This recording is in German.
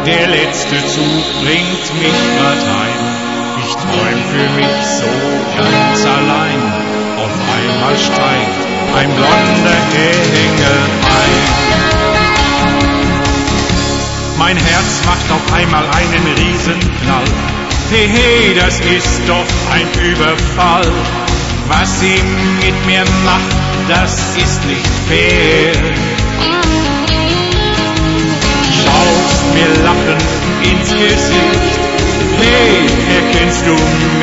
Der letzte Zug bringt mich grad heim. Ich träum für mich so ganz allein. Auf einmal steigt ein blonder Engel ein. Mein Herz macht auf einmal einen Riesenknall. Hey, hey, das ist doch ein Überfall. Was sie mit mir macht, das ist nicht fair. Schaust mir lachend ins Gesicht. Hey, erkennst du